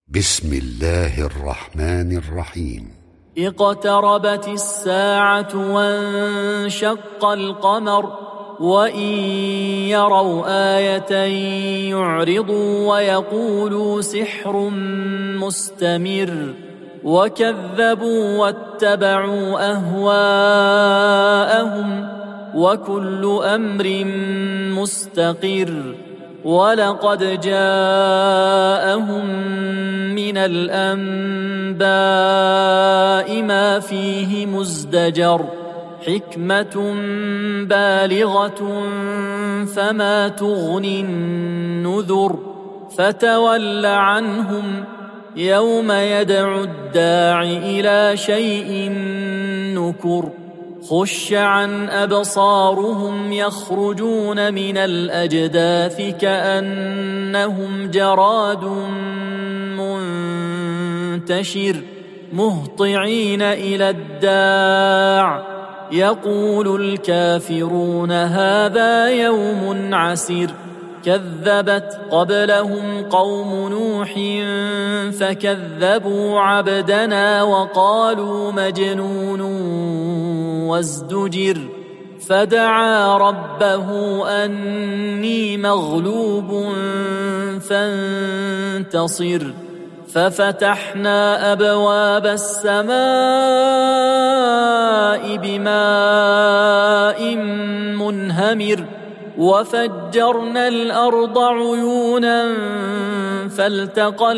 بسم الله الرحمن الرحيم. اقتربت الساعة وانشق القمر وإن يروا آية يعرضوا ويقولوا سحر مستمر وكذبوا واتبعوا أهواءهم وكل أمر مستقر ولقد جاءهم من الأنباء ما فيه مزدجر حكمة بالغة فما تغني النذر فتول عنهم يوم يدعو الداع إلى شيء نكر خش عن أبصارهم يخرجون من الأجداث كأنهم جراد منتشر مهطعين إلى الداع يقول الكافرون هذا يوم عسر كذبت قبلهم قوم نوح فكذبوا عبدنا وقالوا مجنون وازدجر فدعا ربه أني مغلوب فانتصر ففتحنا أبواب السماء بماء منهمر وفجرنا الأرض عيونا فالتقى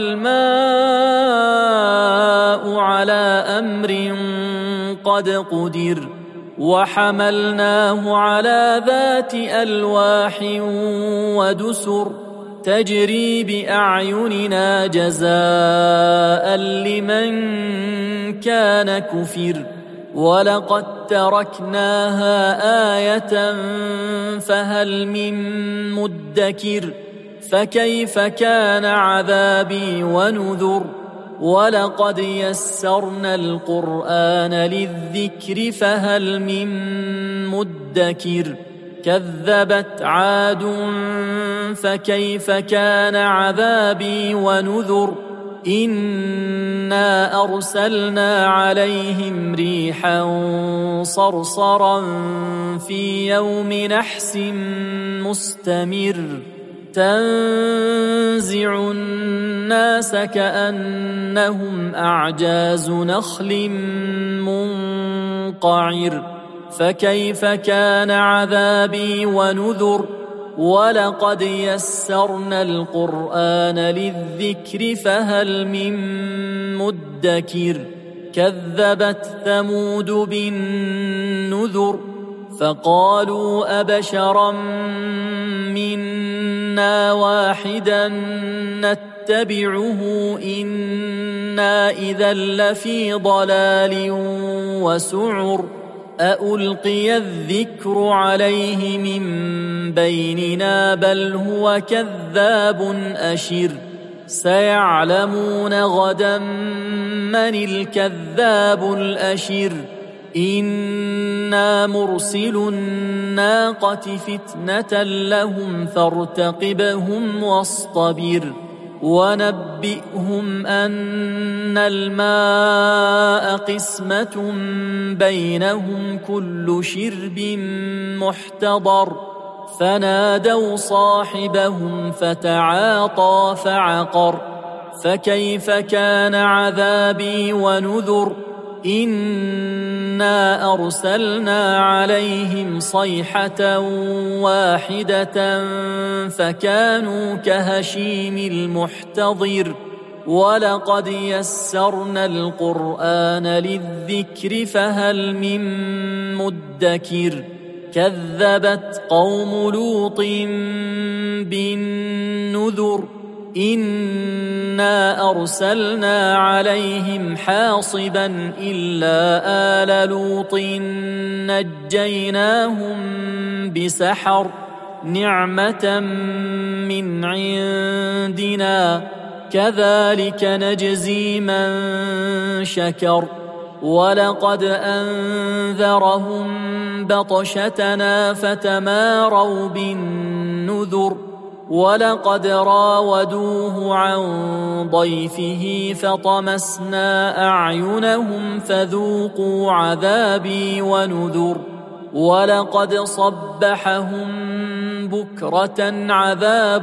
الماء على أمر قد قدر وحملناه على ذات ألواح ودسر تجري بأعيننا جزاء لمن كان كفر ولقد تركناها آية فهل من مدكر فكيف كان عذابي ونذر ولقد يسرنا القرآن للذكر فهل من مدكر كذبت عاد فكيف كان عذابي ونذر إنا أرسلنا عليهم ريحا صرصرا في يوم نحس مستمر تنزع الناس كأنهم أعجاز نخل منقعر فكيف كان عذابي ونذر ولقد يسرنا القرآن للذكر فهل من مدكر كذبت ثمود بالنذر فقالوا أبشرا منا واحدا نتبعه إنا إذا لفي ضلال وسعر أألقي الذكر عليه من بيننا بل هو كذاب أشر سيعلمون غدا من الكذاب الأشر إنا مرسل الناقة فتنة لهم فارتقبهم واصطبر ونبئهم أن الماء قسمة بينهم كل شرب محتضر فنادوا صاحبهم فتعاطى فعقر فكيف كان عذابي ونذر إنا أرسلنا عليهم صيحة واحدة فكانوا كهشيم المحتضر ولقد يسرنا القرآن للذكر فهل من مدكر كذبت قوم لوط بالنذر إنا أرسلنا عليهم حاصبا إلا آل لوط نجيناهم بسحر نعمة من عندنا كذلك نجزي من شكر ولقد أنذرهم بطشتنا فتماروا بالنذر ولقد راودوه عن ضيفه فطمسنا أعينهم فذوقوا عذابي ونذر ولقد صبحهم بكرة عذاب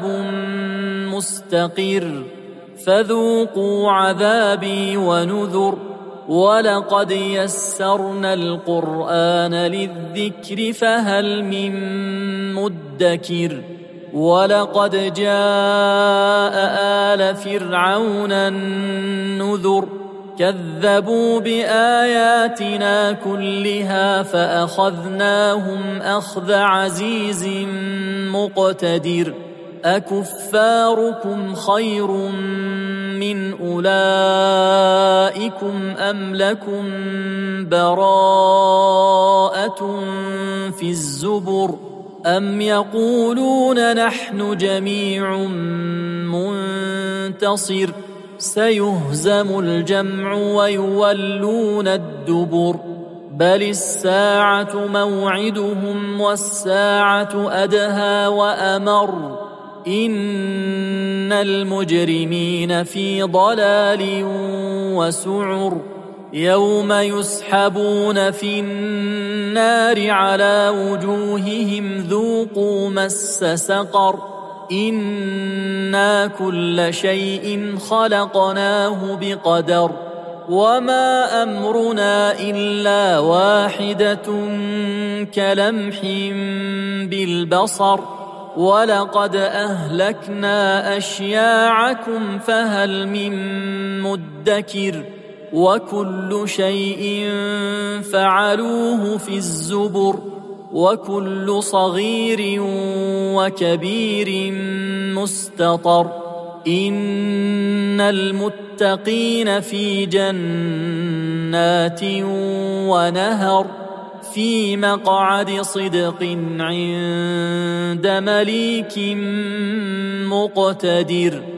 مستقر فذوقوا عذابي ونذر ولقد يسرنا القرآن للذكر فهل من مدكر ولقد جاء آل فرعون النذر كذبوا بآياتنا كلها فأخذناهم أخذ عزيز مقتدر أكفاركم خير من أولئكم أم لكم براءة في الزبر أم يقولون نحن جميع منتصر سيهزم الجمع ويولون الدبر بل الساعة موعدهم والساعة أدهى وأمر إن المجرمين في ضلال وسعر يوم يسحبون في النار على وجوههم ذوقوا مس سقر إنا كل شيء خلقناه بقدر وما أمرنا إلا واحدة كلمح بالبصر ولقد أهلكنا أشياعكم فهل من مدكر وكل شيء فعلوه في الزبر وكل صغير وكبير مستطر إن المتقين في جنات ونهر في مقعد صدق عند مليك مقتدر.